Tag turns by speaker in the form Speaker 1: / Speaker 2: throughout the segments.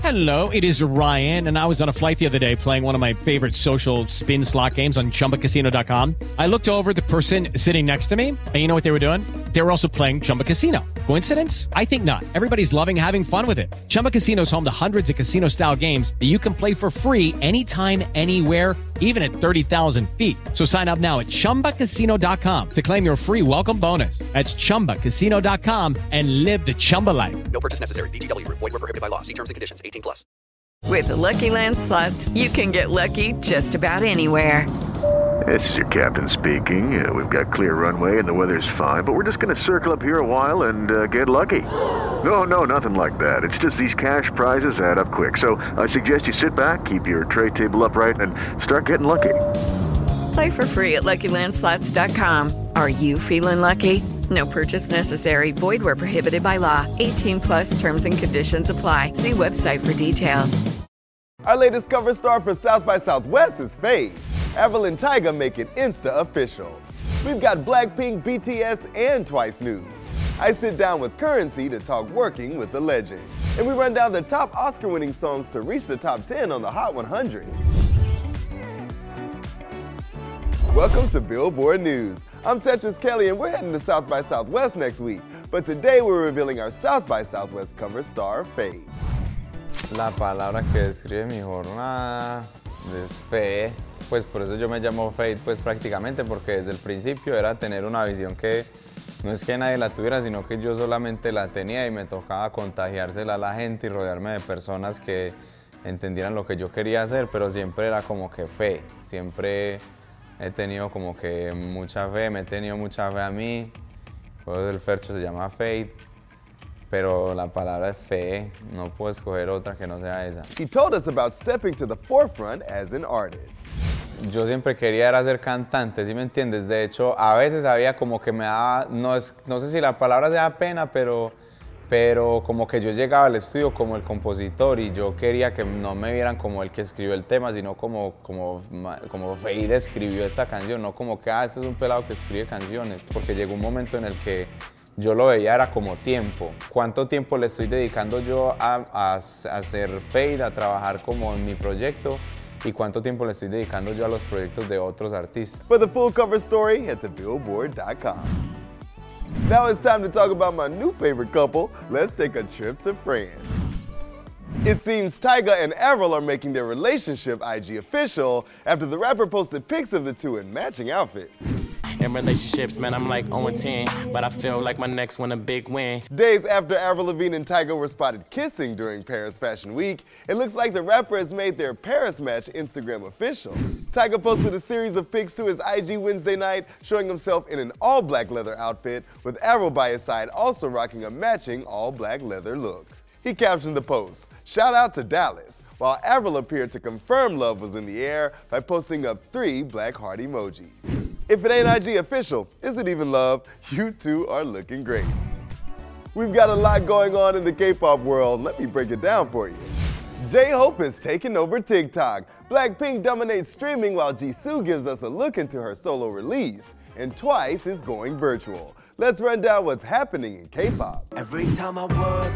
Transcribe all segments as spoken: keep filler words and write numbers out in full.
Speaker 1: Hello, it is Ryan, and I was on a flight the other day playing one of my favorite social spin slot games on Chumba Casino dot com. I looked over at the person sitting next to me, and you know what they were doing? They were also playing Chumba Casino. Coincidence? I think not. Everybody's loving having fun with it. Chumba Casino is home to hundreds of casino-style games that you can play for free anytime, anywhere, even at thirty thousand feet. So sign up now at Chumba Casino dot com to claim your free welcome bonus. That's Chumba Casino dot com and live the Chumba life.
Speaker 2: No purchase necessary. V G W. Void where prohibited by law. See terms and conditions. eighteen plus.
Speaker 3: With the Lucky Land Slots, you can get lucky just about anywhere.
Speaker 4: This is your captain speaking. Uh, we've got clear runway and the weather's fine, but we're just going to circle up here a while and uh, get lucky. No, no, nothing like that. It's just these cash prizes add up quick. So I suggest you sit back, keep your tray table upright, and start getting lucky.
Speaker 3: Play for free at Lucky Land Slots dot com. Are you feeling lucky? No purchase necessary. Void where prohibited by law. eighteen plus terms and conditions apply. See website for details.
Speaker 5: Our latest cover star for South by Southwest is Feid. Avril and Tyga make it Insta official. We've got Blackpink, B T S, and Twice news. I sit down with Currency to talk working with the legend. And we run down the top Oscar-winning songs to reach the top ten on the Hot one hundred. Welcome to Billboard News. I'm Tetris Kelly, and we're heading to South by Southwest next week. But today we're revealing our South by Southwest cover star, Feid.
Speaker 6: La palabra que describe mi jornada es fe, pues por eso yo me llamo Feid, pues prácticamente porque desde el principio era tener una visión que no es que nadie la tuviera, sino que yo solamente la tenía y me tocaba contagiársela a la gente y rodearme de personas que entendieran lo que yo quería hacer, pero siempre era como que fe, siempre he tenido como que mucha fe, me he tenido mucha fe a mí, por eso el Fercho se llama Feid. Pero la palabra es fe, no puedo escoger otra que no sea esa.
Speaker 5: He told us about stepping to the forefront as an artist.
Speaker 6: Yo siempre quería era ser cantante, ¿sí me entiendes? De hecho, a veces había como que me daba, no, es, no sé si la palabra sea pena, pero, pero como que yo llegaba al estudio como el compositor y yo quería que no me vieran como el que escribió el tema, sino como, como, como Feid escribió esta canción, no como que, ah, este es un pelado que escribe canciones, porque llegó un momento en el que yo lo veía era como tiempo. ¿Cuánto tiempo le estoy dedicando yo a, a, a hacer Feid, a trabajar como en mi proyecto? ¿Y cuánto tiempo le estoy dedicando yo a los proyectos de otros artistas?
Speaker 5: For the full cover story, head to billboard dot com. Now it's time to talk about my new favorite couple. Let's take a trip to France. It seems Tyga and Avril are making their relationship I G official after the rapper posted pics of the two in matching outfits.
Speaker 7: In relationships, man, I'm like oh and ten, but I feel like my next one a big win.
Speaker 5: Days after Avril Lavigne and Tyga were spotted kissing during Paris Fashion Week, it looks like the rapper has made their Paris match Instagram official. Tyga posted a series of pics to his I G Wednesday night, showing himself in an all-black leather outfit, with Avril by his side also rocking a matching all-black leather look. He captioned the post, "Shout out to Dallas," while Avril appeared to confirm love was in the air by posting up three black heart emojis. If it ain't I G official, is it even love? You two are looking great. We've got a lot going on in the K-pop world. Let me break it down for you. J-Hope is taking over TikTok. Blackpink dominates streaming while Jisoo gives us a look into her solo release. And Twice is going virtual. Let's run down what's happening in K-pop.
Speaker 8: Every time I work,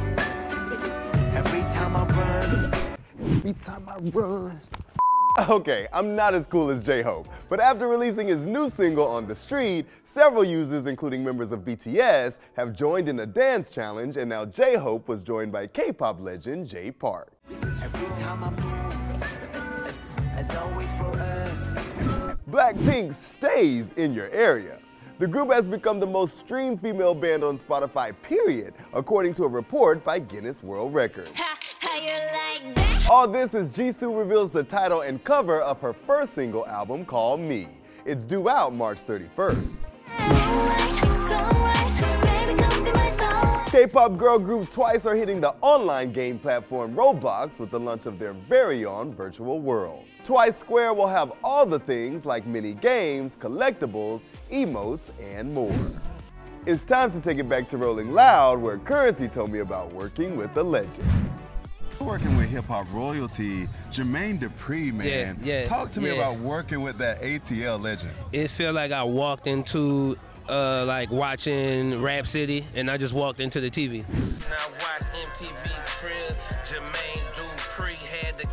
Speaker 8: every time I run,
Speaker 5: every time I run. Okay, I'm not as cool as J-Hope, but after releasing his new single On the Street, several users, including members of B T S, have joined in a dance challenge, and now J-Hope was joined by K-pop legend Jay Park.
Speaker 8: Every time I move, as always for us.
Speaker 5: Blackpink stays in your area. The group has become the most streamed female band on Spotify, period, according to a report by Guinness World Records.
Speaker 9: Ha, how you like that?
Speaker 5: All this as Jisoo reveals the title and cover of her first single album called Me. It's due out March thirty-first. K-pop girl group Twice are hitting the online game platform Roblox with the launch of their very own virtual world. Twice Square will have all the things like mini games, collectibles, emotes, and more. It's time to take it back to Rolling Loud, where Currency told me about working with a legend.
Speaker 10: Working with hip-hop royalty, Jermaine Dupri, man.
Speaker 11: Yeah, yeah,
Speaker 10: Talk to me
Speaker 11: yeah.
Speaker 10: about working with that A T L legend.
Speaker 11: It felt like I walked into, uh, like watching Rap City, and I just walked into the T V.
Speaker 7: Now watch M T V Crib, Jermaine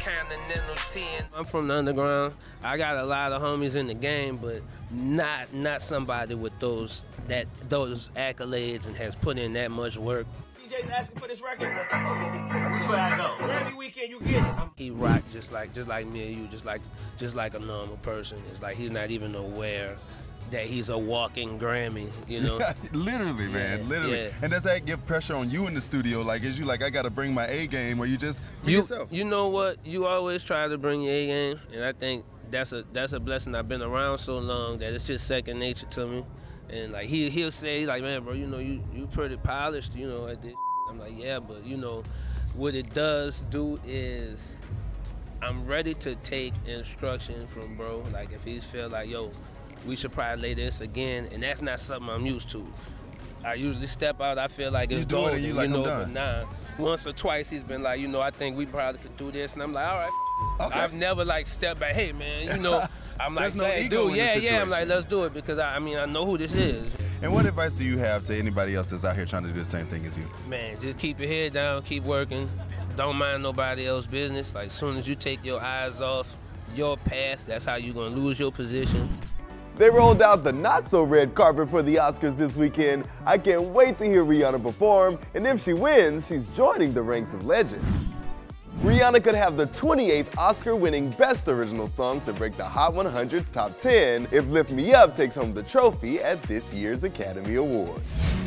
Speaker 11: Continental ten. I'm from the underground. I got a lot of homies in the game, but not not somebody with those that those accolades and has put in that much work.
Speaker 12: D J's asking for this record. Which way I go? Every weekend you get it.
Speaker 11: He rock just like just like me and you, just like just like a normal person. It's like he's not even aware that he's a walking Grammy, you know?
Speaker 10: Yeah, literally, man,
Speaker 11: yeah,
Speaker 10: literally.
Speaker 11: Yeah.
Speaker 10: And does that give pressure on you in the studio? Like, is you like, I gotta bring my A game, or you just be
Speaker 11: you,
Speaker 10: yourself?
Speaker 11: You know what? You always try to bring your A game, and I think that's a that's a blessing. I've been around so long that it's just second nature to me. And like he he'll say like, man, bro, you know, you you pretty polished, you know, at this. I'm like, yeah, but you know, what it does do is I'm ready to take instruction from bro. Like if he's feel like, yo, we should probably lay this again, and that's not something I'm used to. I usually step out, I feel like it's
Speaker 10: do it
Speaker 11: golden,
Speaker 10: and you
Speaker 11: you
Speaker 10: like,
Speaker 11: know,
Speaker 10: I'm done.
Speaker 11: but nah. Once or twice he's been like, you know, I think we probably could do this, and I'm like, all right.
Speaker 10: Okay.
Speaker 11: I've never like stepped back, hey man, you know, I'm like,
Speaker 10: There's no
Speaker 11: hey,
Speaker 10: ego
Speaker 11: dude,
Speaker 10: in
Speaker 11: yeah,
Speaker 10: this
Speaker 11: yeah, I'm like,
Speaker 10: situation.
Speaker 11: let's do it, because I, I mean, I know who this is.
Speaker 10: And what advice do you have to anybody else that's out here trying to do the same thing as you?
Speaker 11: Man, just keep your head down, keep working, don't mind nobody else's business. Like, as soon as you take your eyes off your path, that's how you're gonna lose your position.
Speaker 5: They rolled out the not-so-red carpet for the Oscars this weekend. I can't wait to hear Rihanna perform, and if she wins, she's joining the ranks of legends. Rihanna could have the twenty-eighth Oscar-winning Best Original Song to break the Hot one hundred's top ten if Lift Me Up takes home the trophy at this year's Academy Awards.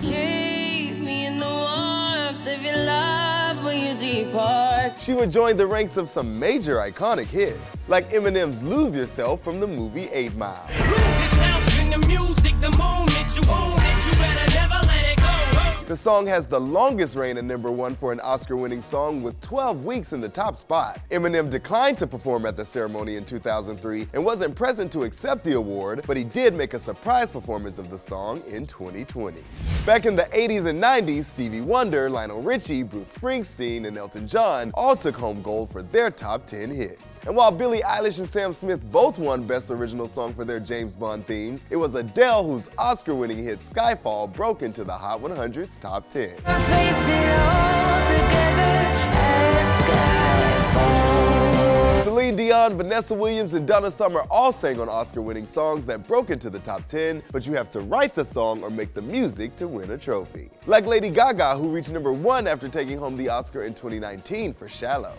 Speaker 9: Keep me in the warmth of your love when you depart.
Speaker 5: She would join the ranks of some major iconic hits, like Eminem's Lose Yourself from the movie eight mile.
Speaker 12: Lose yourself in the music the moment you own it. You better never let it go.
Speaker 5: The song has the longest reign at number one for an Oscar-winning song with twelve weeks in the top spot. Eminem declined to perform at the ceremony in two thousand three and wasn't present to accept the award, but he did make a surprise performance of the song in twenty twenty. Back in the eighties and nineties, Stevie Wonder, Lionel Richie, Bruce Springsteen, and Elton John all took home gold for their top ten hits. And while Billie Eilish and Sam Smith both won Best Original Song for their James Bond themes, it was Adele whose Oscar-winning hit Skyfall broke into the Hot one hundred's top ten. Celine Dion, Vanessa Williams, and Donna Summer all sang on Oscar-winning songs that broke into the top ten, but you have to write the song or make the music to win a trophy. Like Lady Gaga, who reached number one after taking home the Oscar in twenty nineteen for Shallow.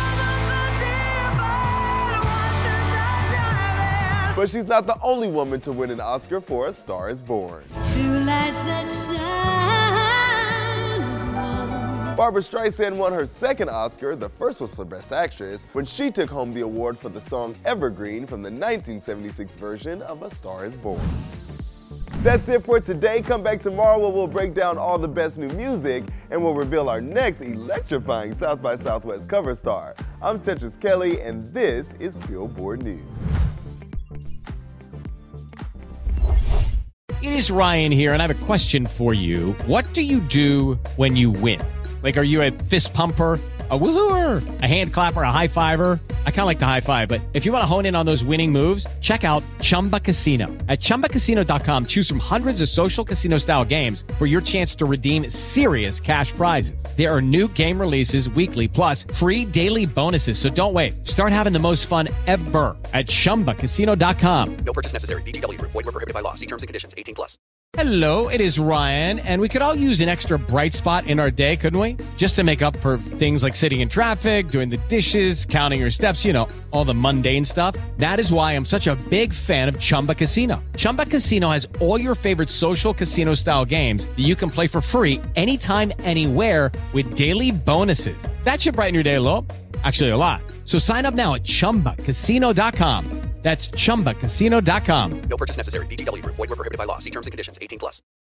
Speaker 5: But she's not the only woman to win an Oscar for A Star Is Born.
Speaker 9: Two lights that shine as one.
Speaker 5: Barbra Streisand won her second Oscar, the first was for Best Actress, when she took home the award for the song Evergreen from the nineteen seventy-six version of A Star Is Born. That's it for today. Come back tomorrow where we'll break down all the best new music and we'll reveal our next electrifying South by Southwest cover star. I'm Tetris Kelly and this is Billboard News.
Speaker 1: It is Ryan here, and I have a question for you. What do you do when you win? Like, are you a fist pumper, a woohooer, a hand clapper, a high fiver? I kind of like the high five, but if you want to hone in on those winning moves, check out Chumba Casino. At Chumba Casino dot com, choose from hundreds of social casino-style games for your chance to redeem serious cash prizes. There are new game releases weekly, plus free daily bonuses. So don't wait. Start having the most fun ever at Chumba Casino dot com.
Speaker 2: No purchase necessary. V G W. Void where prohibited by law. See terms and conditions. eighteen plus.
Speaker 1: Hello, it is Ryan, and we could all use an extra bright spot in our day, couldn't we? Just to make up for things like sitting in traffic, doing the dishes, counting your steps, you know, all the mundane stuff. That is why I'm such a big fan of Chumba Casino. Chumba Casino has all your favorite social casino-style games that you can play for free anytime, anywhere with daily bonuses. That should brighten your day a little. Actually, a lot. So sign up now at Chumba Casino dot com. That's Chumba Casino dot com.
Speaker 2: No purchase necessary. V G W. Void where prohibited by law. See terms and conditions. eighteen plus.